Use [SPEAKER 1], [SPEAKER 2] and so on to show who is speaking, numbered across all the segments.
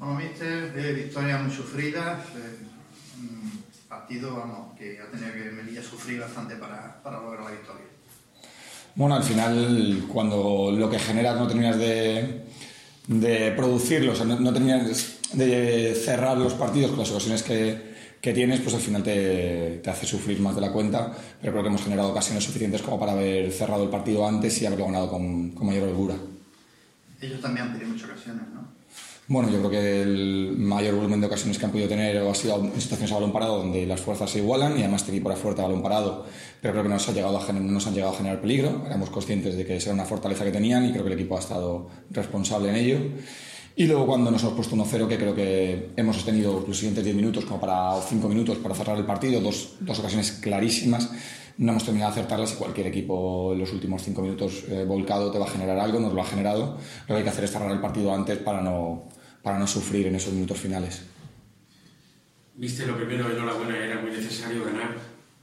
[SPEAKER 1] Bueno, míster, victorias muy sufridas, partido, vamos, que ha tenido que Melilla sufrir bastante para lograr la victoria.
[SPEAKER 2] Bueno, al final, cuando lo que generas no terminas de producirlo, o sea, no terminas de cerrar los partidos con las ocasiones que tienes, pues al final te hace sufrir más de la cuenta, pero creo que hemos generado ocasiones suficientes como para haber cerrado el partido antes y haberlo ganado con mayor holgura.
[SPEAKER 1] Ellos también han tenido muchas ocasiones, ¿no?
[SPEAKER 2] Bueno, yo creo que el mayor volumen de ocasiones que han podido tener ha sido en situaciones a balón parado donde las fuerzas se igualan y además este equipo era fuerte a balón parado, pero creo que no nos han llegado a generar peligro. Éramos conscientes de que esa era una fortaleza que tenían y creo que el equipo ha estado responsable en ello. Y luego cuando nos hemos puesto 1-0, que creo que hemos tenido los siguientes 10 minutos como o 5 minutos para cerrar el partido, dos ocasiones clarísimas, no hemos terminado de acertarlas y cualquier equipo en los últimos 5 minutos volcado te va a generar algo, nos lo ha generado. Lo que hay que hacer es cerrar el partido antes para no sufrir en esos minutos finales.
[SPEAKER 3] Viste, lo primero, enhorabuena, era muy necesario ganar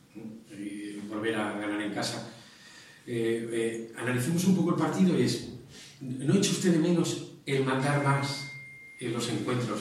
[SPEAKER 3] y volver a ganar en casa. Analicemos un poco el partido y ¿no echa usted de menos el mandar más en los encuentros?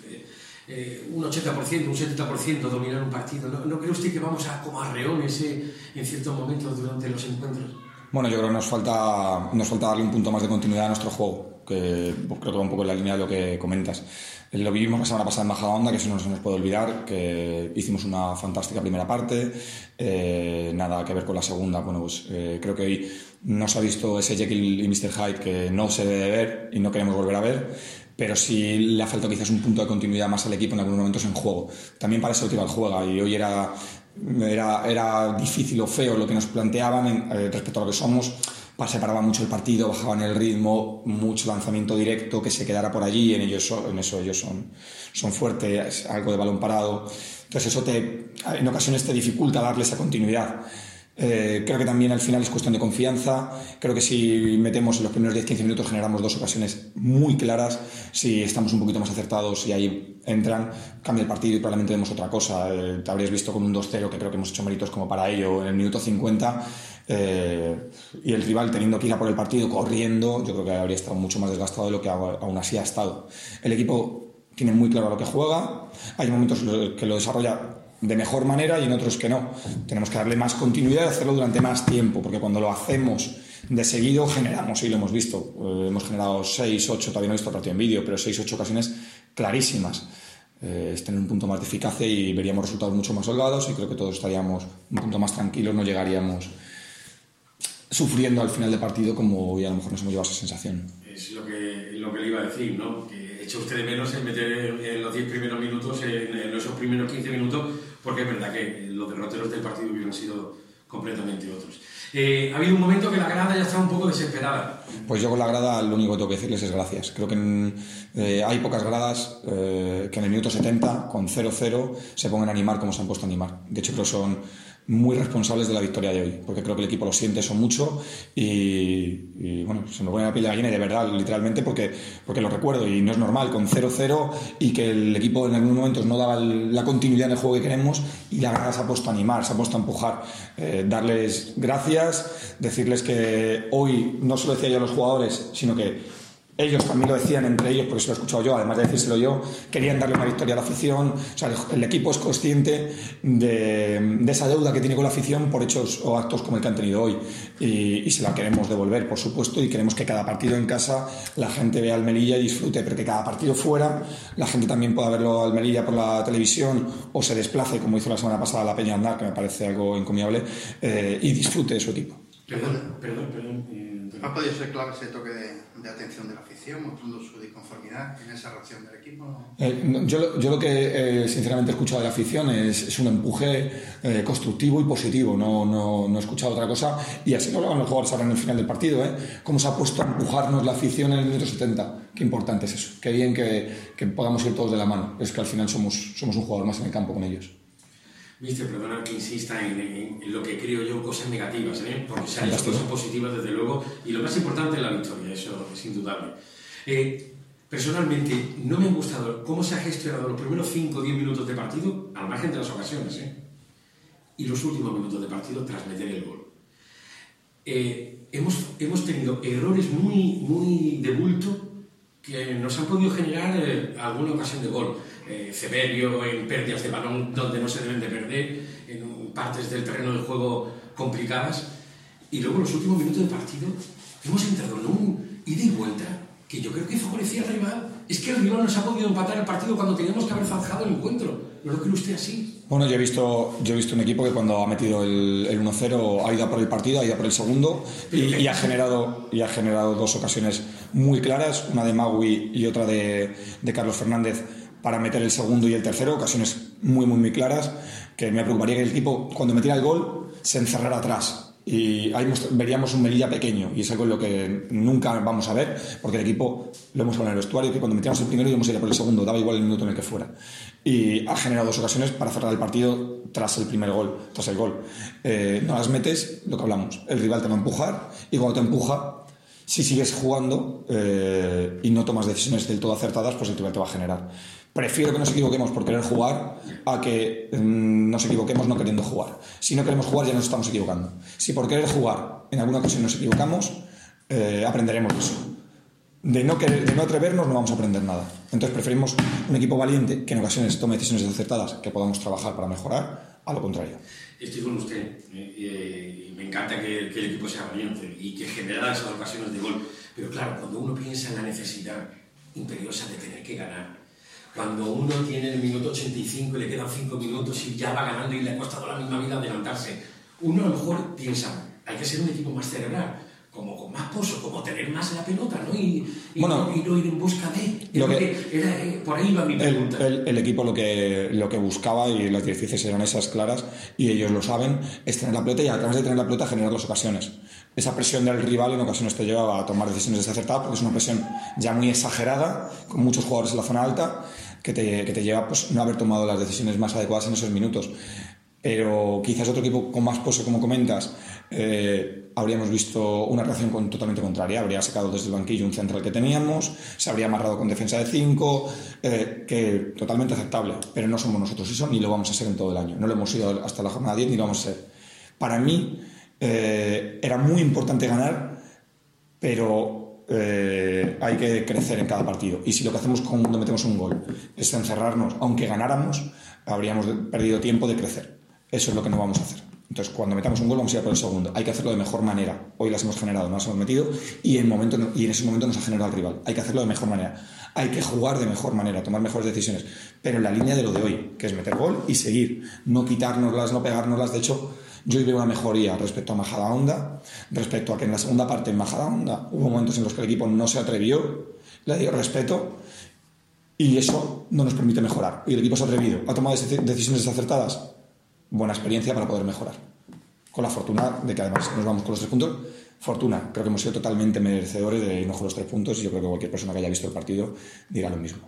[SPEAKER 3] Un 80%, un 70% dominar un partido. ¿No cree usted que vamos como a reones en ciertos momentos durante los encuentros?
[SPEAKER 2] Bueno, yo creo que nos falta darle un punto más de continuidad a nuestro juego, que creo que va un poco en la línea de lo que comentas. Lo vivimos la semana pasada en Majadahonda, que eso no se nos puede olvidar, que hicimos una fantástica primera parte, nada que ver con la segunda. Bueno, pues creo que hoy no se ha visto ese Jekyll y Mr. Hyde que no se debe ver y no queremos volver a ver, pero sí le ha faltado quizás un punto de continuidad más al equipo en algunos momentos en juego. También para eso el rival juega y hoy era difícil o feo lo que nos planteaban respecto a lo que somos. Separaban mucho el partido, bajaban el ritmo, mucho lanzamiento directo que se quedara por allí, en eso ellos son fuertes, algo de balón parado. Entonces eso en ocasiones te dificulta darle esa continuidad. Creo que también al final es cuestión de confianza. Creo que si metemos en los primeros 10-15 minutos generamos dos ocasiones muy claras. Si estamos un poquito más acertados y ahí entran, cambia el partido y probablemente vemos otra cosa. Te habrías visto con un 2-0, que creo que hemos hecho méritos como para ello en el minuto 50, y el rival teniendo que ir a por el partido corriendo, yo creo que habría estado mucho más desgastado de lo que aún así ha estado. El equipo tiene muy claro lo que juega. Hay momentos que lo desarrolla de mejor manera y en otros que no. Tenemos que darle más continuidad y hacerlo durante más tiempo, porque cuando lo hacemos de seguido generamos, y lo hemos visto, hemos generado 6-8, todavía no he visto el partido en vídeo, pero 6-8 ocasiones clarísimas. Es tener un punto más de eficacia y veríamos resultados mucho más holgados y creo que todos estaríamos un punto más tranquilos, no llegaríamos sufriendo al final del partido como hoy a lo mejor nos hemos llevado esa sensación.
[SPEAKER 3] Es lo que le iba a decir, ¿no? Que echa usted de menos en meter en los 10 primeros minutos, en esos primeros 15 minutos, porque es verdad que los derroteros del partido hubieran sido completamente otros. Ha habido un momento que la grada ya está un poco desesperada.
[SPEAKER 2] Pues yo con la grada lo único que tengo que decirles es gracias. Creo que hay pocas gradas que en el minuto 70, con 0-0, se pongan a animar como se han puesto a animar. De hecho creo que son muy responsables de la victoria de hoy, porque creo que el equipo lo siente eso mucho y bueno, se me pone la piel de gallina y de verdad, literalmente, porque lo recuerdo y no es normal, con 0-0 y que el equipo en algunos momentos no daba la continuidad en el juego que queremos y la grada se ha puesto a animar, se ha puesto a empujar. Darles gracias, decirles que hoy no solo decía yo a los jugadores, sino que ellos también lo decían entre ellos, porque se lo he escuchado yo, además de decírselo yo, querían darle una victoria a la afición. O sea, el equipo es consciente de esa deuda que tiene con la afición por hechos o actos como el que han tenido hoy y se la queremos devolver, por supuesto, y queremos que cada partido en casa la gente vea al Melilla y disfrute, pero que cada partido fuera la gente también pueda verlo al Melilla por la televisión o se desplace, como hizo la semana pasada la Peña Andar, que me parece algo encomiable, y disfrute de su equipo.
[SPEAKER 3] Perdón.
[SPEAKER 1] ¿Ha podido ser clave ese toque de atención de la afición, mostrando su disconformidad en esa reacción del equipo?
[SPEAKER 2] Yo lo que sinceramente he escuchado de la afición es un empuje constructivo y positivo, no he escuchado otra cosa, y así lo hablaban los jugadores ahora en el final del partido, cómo se ha puesto a empujarnos la afición en el minuto 70. Qué importante es eso, qué bien que podamos ir todos de la mano, es que al final somos un jugador más en el campo con ellos.
[SPEAKER 3] Mister, perdona que insista en lo que creo yo, cosas negativas, porque se han hecho cosas positivas desde luego, y lo más importante es la victoria, eso es indudable. Personalmente, no me ha gustado cómo se ha gestionado los primeros 5 o 10 minutos de partido, al margen de las ocasiones, y los últimos minutos de partido tras meter el gol. Hemos tenido errores muy de bulto que nos han podido generar alguna ocasión de gol. Severio en pérdidas de balón donde no se deben de perder, en partes del terreno de juego complicadas. Y luego en los últimos minutos del partido hemos entrado en un ida y vuelta que yo creo que favorecía al rival. Es que el rival nos ha podido empatar el partido cuando teníamos que haber zanjado el encuentro. ¿No lo cree usted así?
[SPEAKER 2] Bueno, yo he visto un equipo que cuando ha metido el 1-0 ha ido a por el partido, ha ido a por el segundo y ha generado 2 ocasiones muy claras, una de Magui y otra de Carlos Fernández para meter el segundo y el tercero, ocasiones muy, muy, muy claras, que me preocuparía que el equipo cuando metiera el gol se encerrara atrás. Y ahí veríamos un Melilla pequeño, y es algo en lo que nunca vamos a ver, porque el equipo, lo hemos hablado en el vestuario, que cuando metíamos el primero íbamos a ir por el segundo, daba igual el minuto en el que fuera. Y ha generado 2 ocasiones para cerrar el partido tras el gol. No las metes, lo que hablamos, el rival te va a empujar, y cuando te empuja, si sigues jugando y no tomas decisiones del todo acertadas, pues el rival te va a generar. Prefiero que nos equivoquemos por querer jugar a que nos equivoquemos no queriendo jugar. Si no queremos jugar ya nos estamos equivocando. Si por querer jugar en alguna ocasión nos equivocamos, aprenderemos de eso. De no atrevernos no vamos a aprender nada. Entonces preferimos un equipo valiente que en ocasiones tome decisiones acertadas que podamos trabajar para mejorar, a lo contrario.
[SPEAKER 3] Estoy con usted y me encanta que el equipo sea valiente y que genere esas ocasiones de gol. Pero claro, cuando uno piensa en la necesidad imperiosa de tener que ganar, cuando uno tiene el minuto 85 y le quedan 5 minutos y ya va ganando y le ha costado la misma vida adelantarse, uno a lo mejor piensa, hay que ser un equipo más cerebral, como con más pozo, como tener más la pelota, ¿no? Y no ir en busca de... por ahí va mi pregunta.
[SPEAKER 2] El equipo lo que buscaba, y las directrices eran esas claras, y ellos lo saben, es tener la pelota y a través de tener la pelota generar las ocasiones. Esa presión del rival en ocasiones te lleva a tomar decisiones desacertadas, porque es una presión ya muy exagerada, con muchos jugadores en la zona alta, que te lleva pues, no haber tomado las decisiones más adecuadas en esos minutos. Pero quizás otro equipo con más pozo, como comentas, habríamos visto una reacción totalmente contraria. Habría sacado desde el banquillo un central que teníamos, se habría amarrado con defensa de 5, que totalmente aceptable, pero no somos nosotros eso, ni lo vamos a ser en todo el año. No lo hemos sido hasta la jornada 10, ni lo vamos a ser. Para mí era muy importante ganar, pero hay que crecer en cada partido. Y si lo que hacemos cuando metemos un gol es encerrarnos, aunque ganáramos, habríamos perdido tiempo de crecer. Eso es lo que no vamos a hacer. Entonces, cuando metamos un gol, vamos a ir a por el segundo. Hay que hacerlo de mejor manera. Hoy las hemos generado, no las hemos metido, y en ese momento nos ha generado el rival. Hay que hacerlo de mejor manera. Hay que jugar de mejor manera, tomar mejores decisiones. Pero en la línea de lo de hoy, que es meter gol y seguir. No quitárnoslas, no pegárnoslas. De hecho, yo hoy veo una mejoría respecto a Majadahonda, respecto a que en la segunda parte en Majadahonda hubo momentos en los que el equipo no se atrevió, le dio respeto, y eso no nos permite mejorar. Y el equipo se ha atrevido, ha tomado decisiones desacertadas. Buena experiencia para poder mejorar. Con la fortuna de que además nos vamos con los 3 puntos. Fortuna, creo que hemos sido totalmente merecedores de irnos con los 3 puntos, y yo creo que cualquier persona que haya visto el partido dirá lo mismo.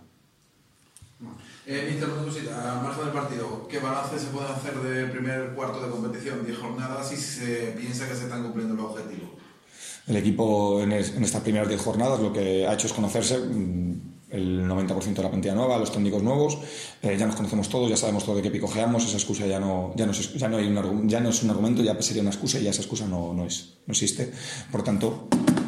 [SPEAKER 4] Mister, una cosita, al margen del partido, ¿qué balance se puede hacer del primer cuarto de competición, 10 jornadas, y si se piensa que se están cumpliendo los objetivos?
[SPEAKER 2] El equipo en estas primeras 10 jornadas lo que ha hecho es conocerse, el 90% de la plantilla nueva, los técnicos nuevos, ya nos conocemos todos, ya sabemos todo de qué picojeamos. Esa excusa ya no es un argumento, ya sería una excusa, y ya esa excusa no existe. Por tanto,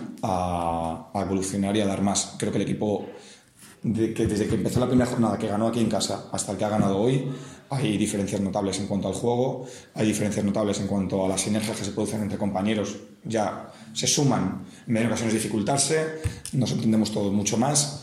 [SPEAKER 2] a evolucionar y a dar más. Creo que el equipo, desde que empezó la primera jornada, que ganó aquí en casa, hasta el que ha ganado hoy, hay diferencias notables en cuanto al juego, hay diferencias notables en cuanto a las sinergias que se producen entre compañeros. Ya se suman, en ocasiones dificultarse, nos entendemos todos mucho más.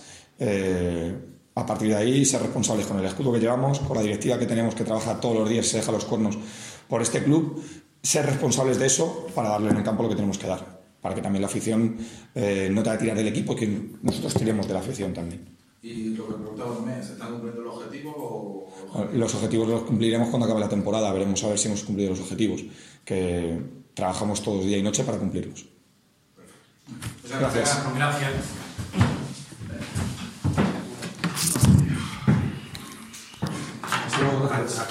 [SPEAKER 2] A partir de ahí, ser responsables con el escudo que llevamos, con la directiva que tenemos, que trabaja todos los días, se deja los cuernos por este club, ser responsables de eso para darle en el campo lo que tenemos que dar, para que también la afición no te va a tirar del equipo, que nosotros tiremos de la afición también.
[SPEAKER 4] Y lo que preguntaba también, ¿se están cumpliendo los objetivos o...?
[SPEAKER 2] Los objetivos los cumpliremos cuando acabe la temporada, veremos a ver si hemos cumplido los objetivos, que trabajamos todos día y noche para cumplirlos.
[SPEAKER 4] Gracias.
[SPEAKER 3] Gracias.